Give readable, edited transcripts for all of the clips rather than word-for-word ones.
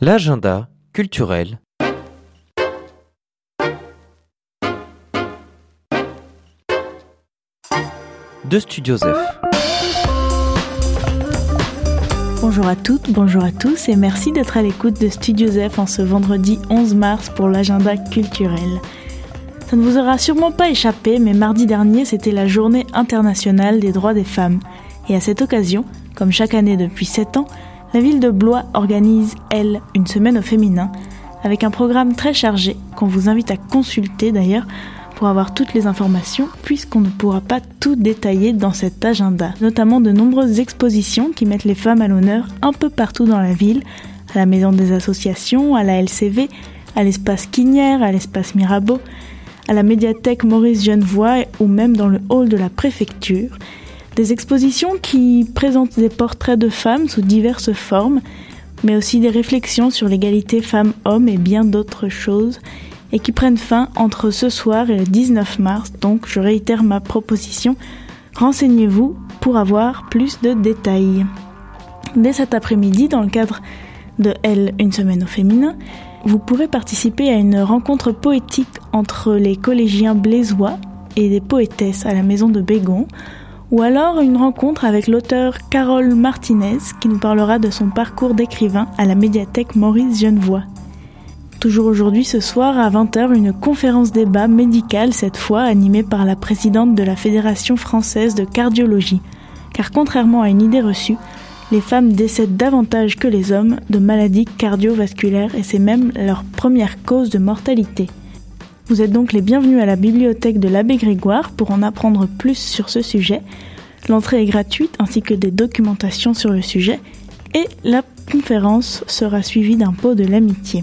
L'agenda culturel. De Studio Zef. Bonjour à toutes, bonjour à tous et merci d'être à l'écoute de Studio Zef en ce vendredi 11 mars pour l'agenda culturel. Ça ne vous aura sûrement pas échappé, mais mardi dernier c'était la journée internationale des droits des femmes. Et à cette occasion, comme chaque année depuis 7 ans, la ville de Blois organise, elle, une semaine au féminin, avec un programme très chargé qu'on vous invite à consulter d'ailleurs pour avoir toutes les informations, puisqu'on ne pourra pas tout détailler dans cet agenda, notamment de nombreuses expositions qui mettent les femmes à l'honneur un peu partout dans la ville, à la maison des associations, à la LCV, à l'espace Quinière, à l'espace Mirabeau, à la médiathèque Maurice Genevoix ou même dans le hall de la préfecture. Des expositions qui présentent des portraits de femmes sous diverses formes, mais aussi des réflexions sur l'égalité femmes-hommes et bien d'autres choses, et qui prennent fin entre ce soir et le 19 mars, donc je réitère ma proposition, renseignez-vous pour avoir plus de détails. Dès cet après-midi, dans le cadre de Elle, une semaine au féminin, vous pourrez participer à une rencontre poétique entre les collégiens blésois et des poétesses à la maison de Bégon, ou alors une rencontre avec l'auteur Carole Martinez qui nous parlera de son parcours d'écrivain à la médiathèque Maurice Genevoix. Toujours aujourd'hui, ce soir, à 20h, une conférence débat médicale, cette fois animée par la présidente de la Fédération française de cardiologie. Car contrairement à une idée reçue, les femmes décèdent davantage que les hommes de maladies cardiovasculaires et c'est même leur première cause de mortalité. Vous êtes donc les bienvenus à la bibliothèque de l'Abbé Grégoire pour en apprendre plus sur ce sujet. L'entrée est gratuite ainsi que des documentations sur le sujet et la conférence sera suivie d'un pot de l'amitié.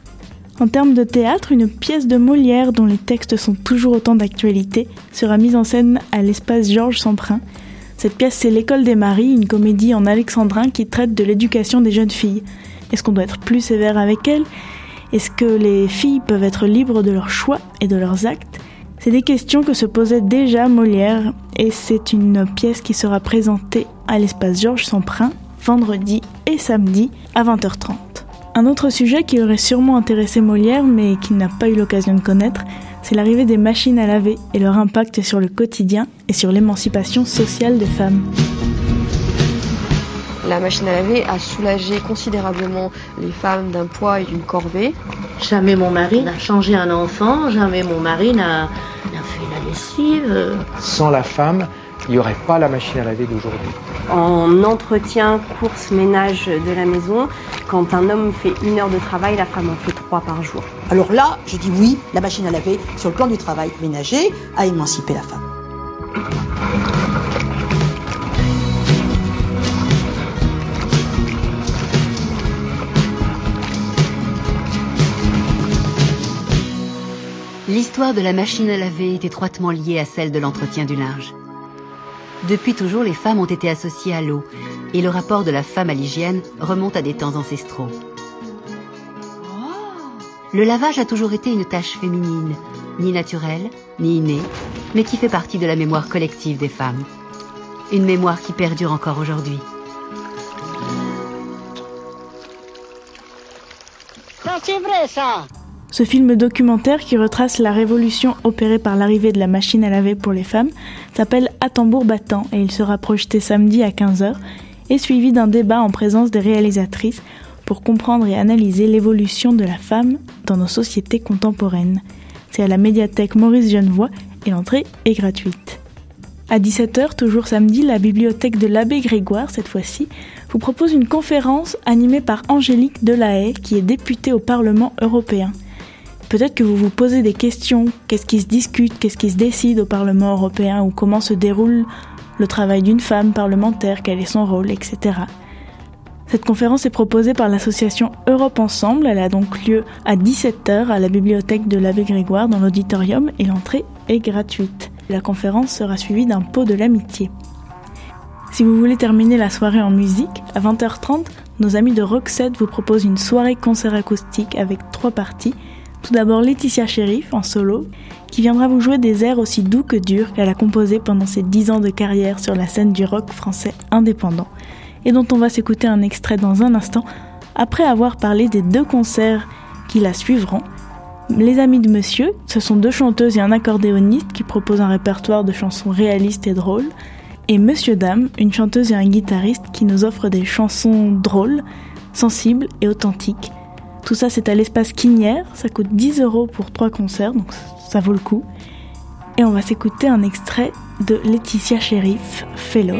En termes de théâtre, une pièce de Molière dont les textes sont toujours autant d'actualité sera mise en scène à l'espace Georges Semprin. Cette pièce, c'est L'École des Maris, une comédie en alexandrin qui traite de l'éducation des jeunes filles. Est-ce qu'on doit être plus sévère avec elles ? Est-ce que les filles peuvent être libres de leurs choix et de leurs actes ? C'est des questions que se posait déjà Molière et c'est une pièce qui sera présentée à l'espace Georges Semprin vendredi et samedi à 20h30. Un autre sujet qui aurait sûrement intéressé Molière mais qu'il n'a pas eu l'occasion de connaître, c'est l'arrivée des machines à laver et leur impact sur le quotidien et sur l'émancipation sociale des femmes. La machine à laver a soulagé considérablement les femmes d'un poids et d'une corvée. Jamais mon mari n'a changé un enfant, jamais mon mari n'a fait la lessive. Sans la femme, il n'y aurait pas la machine à laver d'aujourd'hui. En entretien, course, ménage de la maison, quand un homme fait 1 heure de travail, la femme en fait 3 par jour. Alors là, je dis oui, la machine à laver, sur le plan du travail ménager, a émancipé la femme. L'histoire de la machine à laver est étroitement liée à celle de l'entretien du linge. Depuis toujours, les femmes ont été associées à l'eau, et le rapport de la femme à l'hygiène remonte à des temps ancestraux. Le lavage a toujours été une tâche féminine, ni naturelle, ni innée, mais qui fait partie de la mémoire collective des femmes. Une mémoire qui perdure encore aujourd'hui. Ça, c'est vrai, ça! Ce film documentaire qui retrace la révolution opérée par l'arrivée de la machine à laver pour les femmes s'appelle À tambour battant et il sera projeté samedi à 15h et suivi d'un débat en présence des réalisatrices pour comprendre et analyser l'évolution de la femme dans nos sociétés contemporaines. C'est à la médiathèque Maurice Genevoix et l'entrée est gratuite. À 17h, toujours samedi, la bibliothèque de l'Abbé Grégoire, cette fois-ci, vous propose une conférence animée par Angélique Delahaye qui est députée au Parlement européen. Peut-être que vous vous posez des questions, qu'est-ce qui se discute, qu'est-ce qui se décide au Parlement européen ou comment se déroule le travail d'une femme parlementaire, quel est son rôle, etc. Cette conférence est proposée par l'association Europe Ensemble, elle a donc lieu à 17h à la bibliothèque de l'Abbé Grégoire dans l'auditorium et l'entrée est gratuite. La conférence sera suivie d'un pot de l'amitié. Si vous voulez terminer la soirée en musique, à 20h30, nos amis de Roxette vous proposent une soirée concert acoustique avec 3 parties. Tout d'abord Laetitia Sheriff en solo, qui viendra vous jouer des airs aussi doux que durs qu'elle a composés pendant ses 10 ans de carrière sur la scène du rock français indépendant, et dont on va s'écouter un extrait dans un instant, après avoir parlé des 2 concerts qui la suivront. Les Amis de Monsieur, ce sont 2 chanteuses et un accordéoniste qui proposent un répertoire de chansons réalistes et drôles. Et Monsieur Dame, une chanteuse et un guitariste qui nous offrent des chansons drôles, sensibles et authentiques. Tout ça, c'est à l'espace Quinière, ça coûte 10 € pour 3 concerts, donc ça vaut le coup. Et on va s'écouter un extrait de Laetitia Sheriff, Fellow.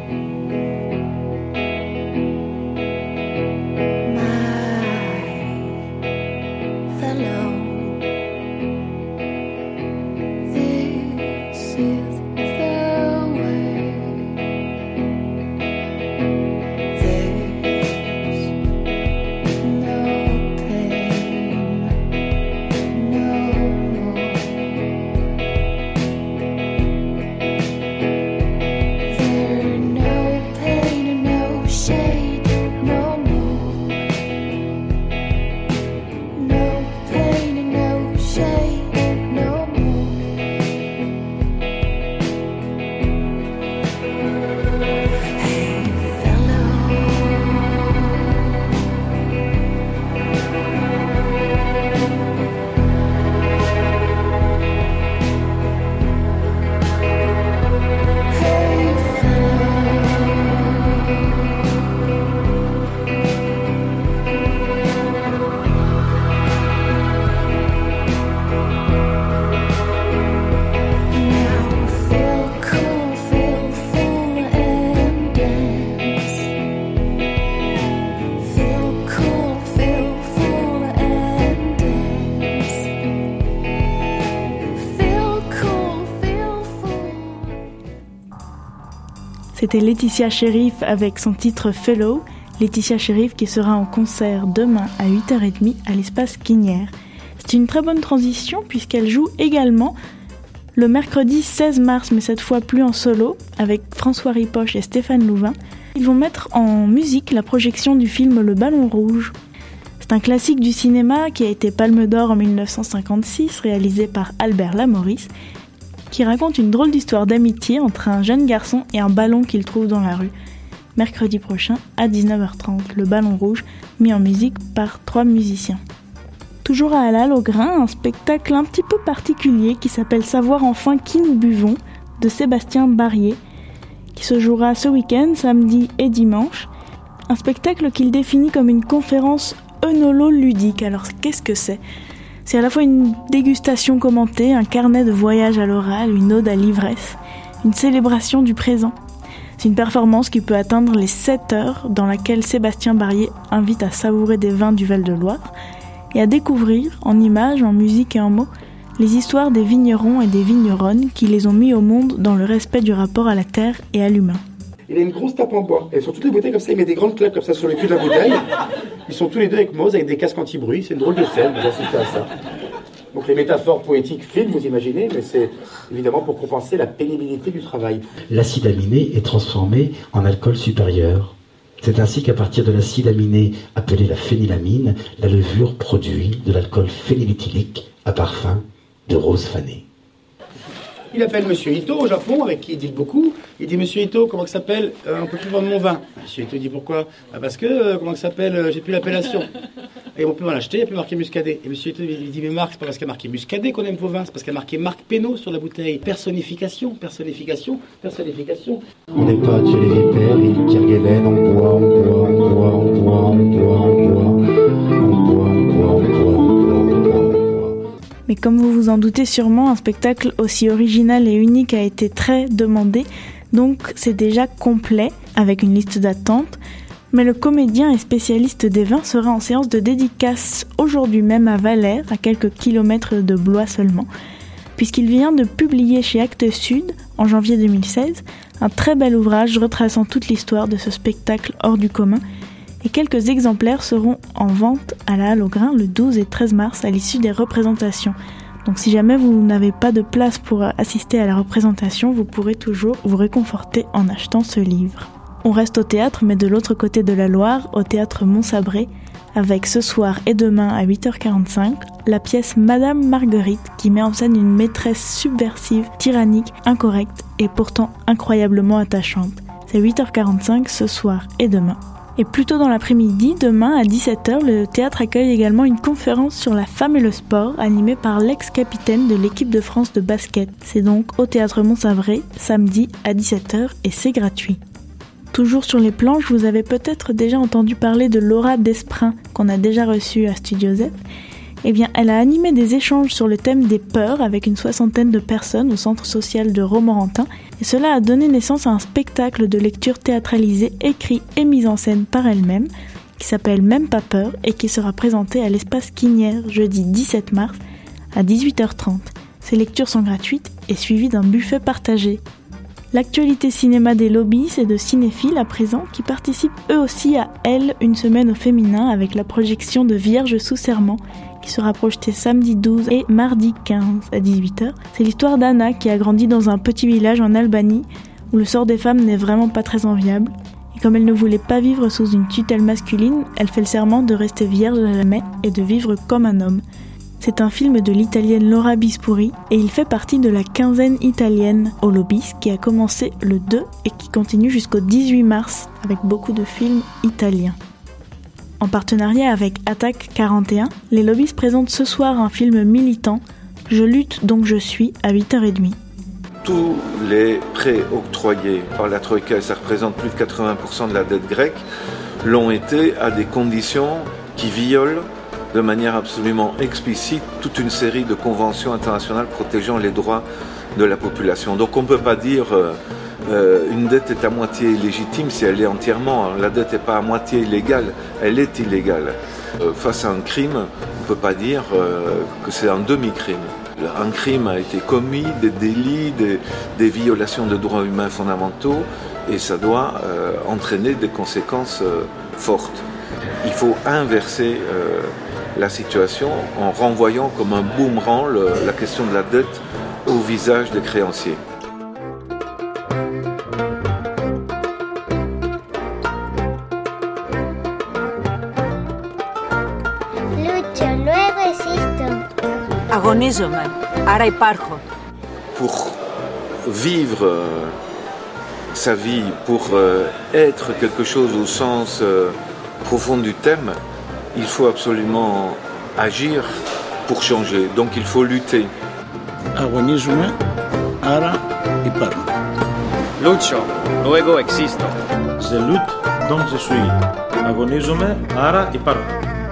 C'était Laetitia Sheriff avec son titre Fellow. Laetitia Sheriff qui sera en concert demain à 8h30 à l'espace Quinière. C'est une très bonne transition puisqu'elle joue également le mercredi 16 mars, mais cette fois plus en solo, avec François Ripoche et Stéphane Louvain. Ils vont mettre en musique la projection du film Le Ballon Rouge. C'est un classique du cinéma qui a été Palme d'Or en 1956, réalisé par Albert Lamorisse, qui raconte une drôle d'histoire d'amitié entre un jeune garçon et un ballon qu'il trouve dans la rue. Mercredi prochain à 19h30, Le Ballon Rouge, mis en musique par 3 musiciens. Toujours à Halal au Grain, un spectacle un petit peu particulier qui s'appelle Savoir enfin qui nous buvons, de Sébastien Barrier, qui se jouera ce week-end, samedi et dimanche. Un spectacle qu'il définit comme une conférence œnololudique. Alors qu'est-ce que c'est ? C'est à la fois une dégustation commentée, un carnet de voyage à l'oral, une ode à l'ivresse, une célébration du présent. C'est une performance qui peut atteindre les 7 heures, dans laquelle Sébastien Barrier invite à savourer des vins du Val-de-Loire et à découvrir, en images, en musique et en mots, les histoires des vignerons et des vigneronnes qui les ont mis au monde dans le respect du rapport à la terre et à l'humain. Il a une grosse tape en bois. Et sur toutes les bouteilles comme ça, il met des grandes claques comme ça sur le cul de la bouteille. Ils sont tous les deux avec Mose, avec des casques anti-bruit. C'est une drôle de scène, vous assistez à ça. Donc les métaphores poétiques filent, vous imaginez, mais c'est évidemment pour compenser la pénibilité du travail. L'acide aminé est transformé en alcool supérieur. C'est ainsi qu'à partir de l'acide aminé appelé la phénylamine, la levure produit de l'alcool phényléthylique à parfum de rose fanée. Il appelle Monsieur Ito au Japon, avec qui il dit beaucoup. Il dit, Monsieur Ito, comment ça s'appelle on peut plus vendre mon vin. Monsieur Ito dit, pourquoi parce que, comment ça s'appelle j'ai plus l'appellation. Et on peut en acheter, il n'y a plus marqué Muscadet. Et Monsieur Ito il dit, mais Marc, c'est pas parce qu'il y a marqué Muscadet qu'on aime vos vins, c'est parce qu'il y a marqué Marc Pénaud sur la bouteille. Personnification, personnification, personnification. On n'est pas Dieu les vipères, il Kirguelen, on boit, on boit, on boit, on boit, on boit, on boit, on boit, on boit, on boit, on boit, on boit. Mais comme vous vous en doutez sûrement, un spectacle aussi original et unique a été très demandé, donc c'est déjà complet, avec une liste d'attente. Mais le comédien et spécialiste des vins sera en séance de dédicace aujourd'hui même à Valère, à quelques kilomètres de Blois seulement, puisqu'il vient de publier chez Actes Sud, en janvier 2016, un très bel ouvrage retraçant toute l'histoire de ce spectacle hors du commun, et quelques exemplaires seront en vente à la Halle au Grain le 12 et 13 mars à l'issue des représentations. Donc si jamais vous n'avez pas de place pour assister à la représentation, vous pourrez toujours vous réconforter en achetant ce livre. On reste au théâtre, mais de l'autre côté de la Loire, au théâtre Montsabré, avec ce soir et demain à 8h45, la pièce Madame Marguerite, qui met en scène une maîtresse subversive, tyrannique, incorrecte et pourtant incroyablement attachante. C'est 8h45 ce soir et demain. Et plus tôt dans l'après-midi, demain à 17h, le théâtre accueille également une conférence sur la femme et le sport animée par l'ex-capitaine de l'équipe de France de basket. C'est donc au théâtre Montsavray, samedi à 17h et c'est gratuit. Toujours sur les planches, vous avez peut-être déjà entendu parler de Laura Desprin qu'on a déjà reçue à Studio Z. Eh bien, elle a animé des échanges sur le thème des peurs avec une 60aine de personnes au centre social de Romorantin et cela a donné naissance à un spectacle de lecture théâtralisé écrit et mis en scène par elle-même qui s'appelle Même pas peur et qui sera présenté à l'espace Quinière jeudi 17 mars à 18h30. Ces lectures sont gratuites et suivies d'un buffet partagé. L'actualité cinéma des lobbies et de cinéphiles à présent qui participent eux aussi à Elle, une semaine au féminin avec la projection de Vierge sous serment qui sera projetée samedi 12 et mardi 15 à 18h. C'est l'histoire d'Anna qui a grandi dans un petit village en Albanie où le sort des femmes n'est vraiment pas très enviable. Et comme elle ne voulait pas vivre sous une tutelle masculine, elle fait le serment de rester vierge à jamais et de vivre comme un homme. C'est un film de l'italienne Laura Bispuri et il fait partie de la quinzaine italienne au Lobis qui a commencé le 2 et qui continue jusqu'au 18 mars avec beaucoup de films italiens. En partenariat avec Attaque 41, les Lobbies présentent ce soir un film militant, Je lutte donc je suis, à 8h30. Tous les prêts octroyés par la Troïka, et ça représente plus de 80% de la dette grecque, l'ont été à des conditions qui violent de manière absolument explicite toute une série de conventions internationales protégeant les droits de la population. Donc on ne peut pas dire une dette est à moitié légitime si elle est entièrement. La dette n'est pas à moitié illégale, elle est illégale. Face à un crime, on ne peut pas dire que c'est un demi-crime. Un crime a été commis, des délits, des violations de droits humains fondamentaux, et ça doit entraîner des conséquences fortes. Il faut inverser la situation en renvoyant comme un boomerang la question de la dette au visage des créanciers. Αγωνίζομαι, άρα υπάρχω. Pour vivre sa vie, pour être quelque chose au sens profond du terme, il faut absolument agir pour changer. Donc il faut lutter. Αγωνίζομαι, άρα υπάρχω. Lucho, luego existo. Je lutte, donc je suis. Αγωνίζομαι, άρα υπάρχω.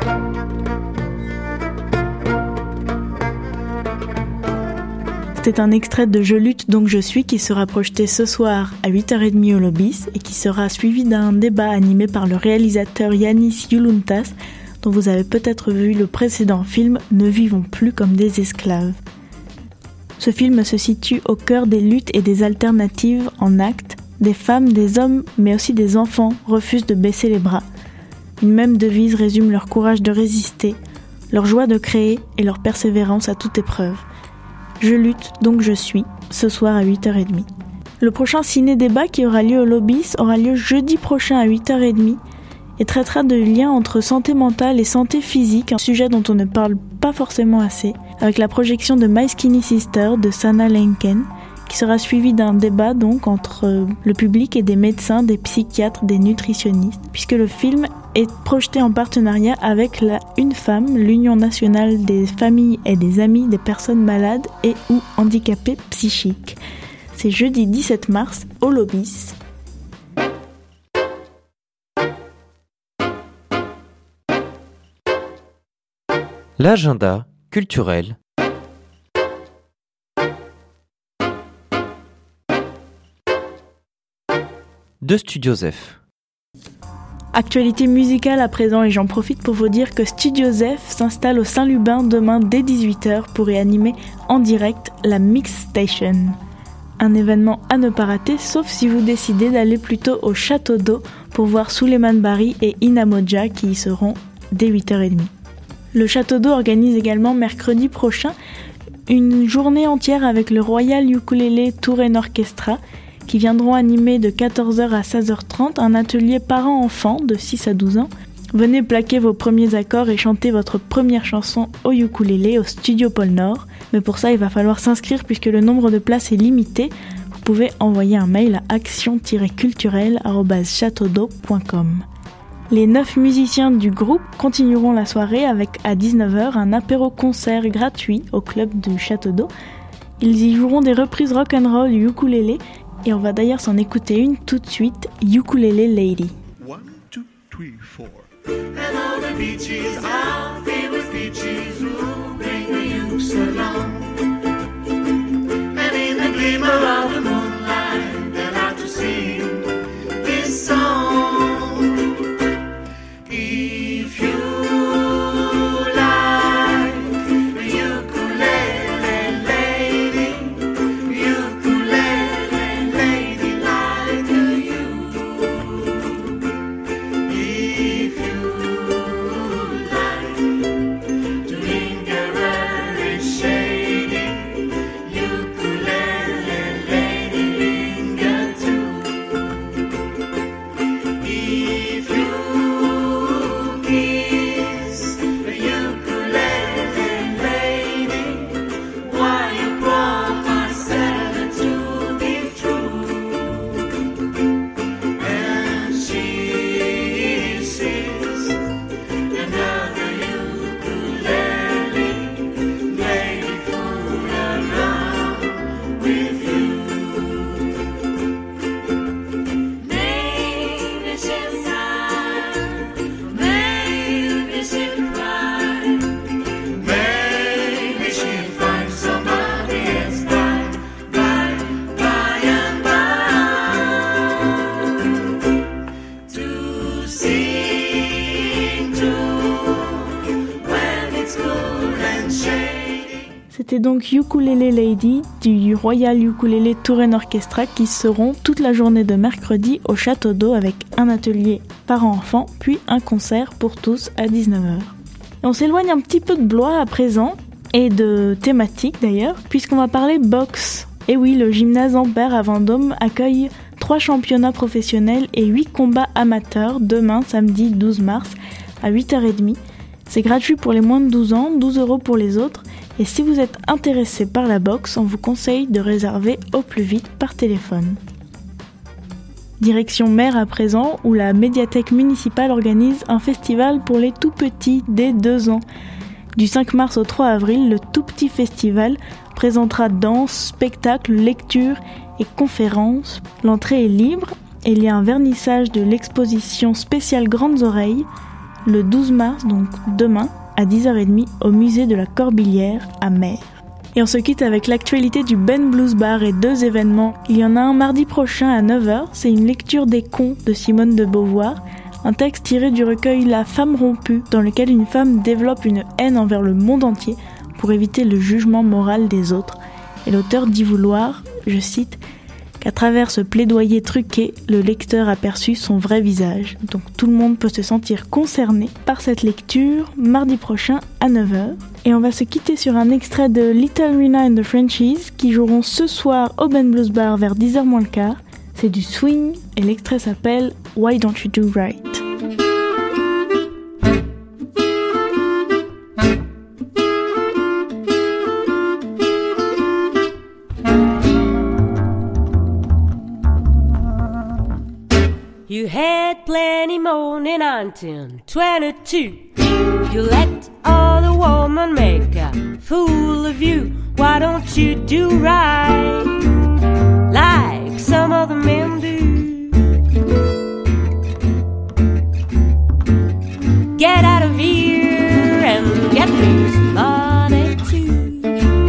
C'est un extrait de Je lutte donc je suis qui sera projeté ce soir à 8h30 au Lobis et qui sera suivi d'un débat animé par le réalisateur Yannis Youluntas dont vous avez peut-être vu le précédent film Ne vivons plus comme des esclaves. Ce film se situe au cœur des luttes et des alternatives en actes. Des femmes, des hommes, mais aussi des enfants refusent de baisser les bras. Une même devise résume leur courage de résister, leur joie de créer et leur persévérance à toute épreuve. Je lutte, donc je suis, ce soir à 8h30. Le prochain ciné-débat qui aura lieu au Lobis aura lieu jeudi prochain à 8h30 et traitera de liens entre santé mentale et santé physique, un sujet dont on ne parle pas forcément assez, avec la projection de My Skinny Sister de Sana Lenken, qui sera suivi d'un débat donc entre le public et des médecins, des psychiatres, des nutritionnistes, puisque le film est projeté en partenariat avec la Une Femme, l'Union nationale des familles et des amis des personnes malades et ou handicapées psychiques. C'est jeudi 17 mars au Lobis. L'agenda culturel de Studio Zef. Actualité musicale à présent et j'en profite pour vous dire que Studio Zef s'installe au Saint-Lubin demain dès 18h pour y animer en direct la Mix Station. Un événement à ne pas rater sauf si vous décidez d'aller plutôt au Château d'Eau pour voir Souleymane Bari et Inamoja qui y seront dès 8h30. Le Château d'Eau organise également mercredi prochain une journée entière avec le Royal Ukulele Tour & Orchestra qui viendront animer de 14h à 16h30 un atelier parents-enfants de 6 à 12 ans. Venez plaquer vos premiers accords et chanter votre première chanson au ukulélé au Studio Pôle Nord. Mais pour ça, il va falloir s'inscrire puisque le nombre de places est limité. Vous pouvez envoyer un mail à action-culturel@chateaudeau.com. Les 9 musiciens du groupe continueront la soirée avec à 19h un apéro-concert gratuit au club du Château d'Eau. Ils y joueront des reprises rock'n'roll du ukulélé et on va d'ailleurs s'en écouter une tout de suite, Ukulele Lady. 1, 2, 3, 4. And all the beaches, our favorite beaches, will bring the ukes along. And in the glimmer of the moonlight, they'll have to sing this song. If you like the ukulele lady, ukulele lady like you. If you like to linger very shady, ukulele lady linger too. If you kiss the ukulele lady, why you promise never to be true? And she sees another ukulele lady fool around with you. Maybe she'll sigh, maybe she'll cry, maybe she'll find somebody else by and by to sing to when it's cool and shady. C'était donc Ukulele Lady du Royal Ukulele Touraine Orchestra qui seront toute la journée de mercredi au Château d'Eau avec un atelier parents-enfants puis un concert pour tous à 19h. Et on s'éloigne un petit peu de Blois à présent et de thématique d'ailleurs puisqu'on va parler boxe. Et oui, le gymnase Ampère à Vendôme accueille 3 championnats professionnels et 8 combats amateurs demain samedi 12 mars à 8h30. C'est gratuit pour les moins de 12 ans, 12 € pour les autres. Et si vous êtes intéressé par la boxe, on vous conseille de réserver au plus vite par téléphone. Direction Mer à présent, où la médiathèque municipale organise un festival pour les tout petits dès 2 ans. Du 5 mars au 3 avril, le Tout Petit Festival présentera danse, spectacles, lectures et conférences. L'entrée est libre et il y a un vernissage de l'exposition spéciale Grandes Oreilles le 12 mars, donc demain, à 10h30 au musée de la Corbillière à Mer. Et on se quitte avec l'actualité du Ben Blues Bar et 2 événements. Il y en a un mardi prochain à 9h, c'est une lecture des contes de Simone de Beauvoir, un texte tiré du recueil La femme rompue, dans lequel une femme développe une haine envers le monde entier pour éviter le jugement moral des autres. Et l'auteur dit vouloir, je cite, qu'à travers ce plaidoyer truqué, le lecteur aperçut son vrai visage. Donc tout le monde peut se sentir concerné par cette lecture mardi prochain à 9h. Et on va se quitter sur un extrait de Little Rina and the Frenchies qui joueront ce soir au Ben Blues Bar vers 10h moins le quart. C'est du swing et l'extrait s'appelle Why Don't You Do Right? You had plenty money, 1922. You let all the woman make a fool of you. Why don't you do right like some other men do? Get out of here and get me some money too.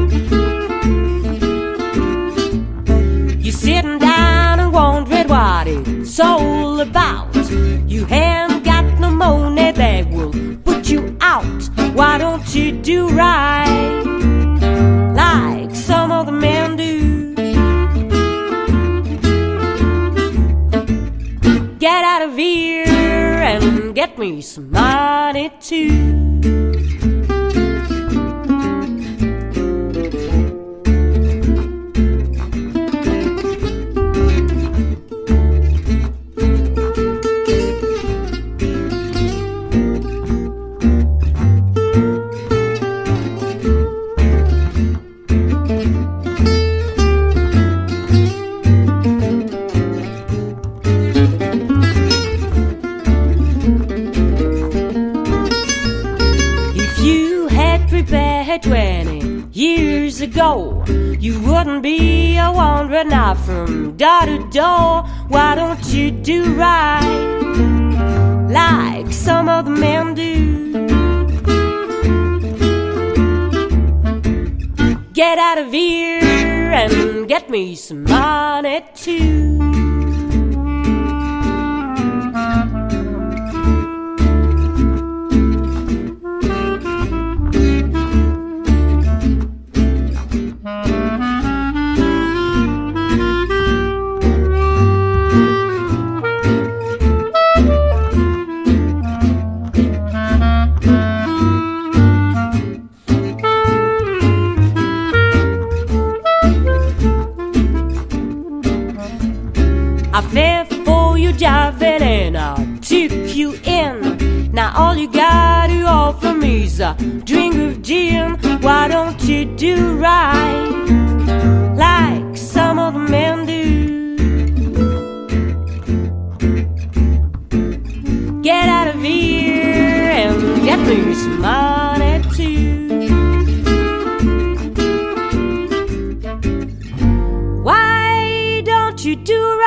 You're sitting down and wondering what it's all about. You haven't got no money that will put you out. Why don't you do right like some other men do? Get out of here and get me some money too. say 20 years ago, you wouldn't be a wandering now from door to door. Why don't you do right like some of the men do? Get out of here and get me some money too. I fell for your javelin and I took you in. Now all you gotta offer me is a drink of gin. Why don't you do right like some of the men do? Get out of here and get me some money too. Why don't you do